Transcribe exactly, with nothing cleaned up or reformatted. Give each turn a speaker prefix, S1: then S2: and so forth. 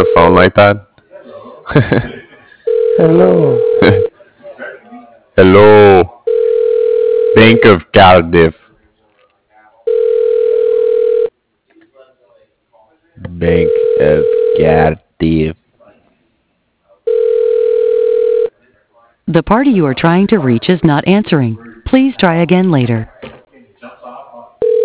S1: the phone like that?
S2: Hello.
S1: Hello, Bank of Cardiff. Bank of Cardiff.
S3: The party you are trying to reach is not answering. Please try again later.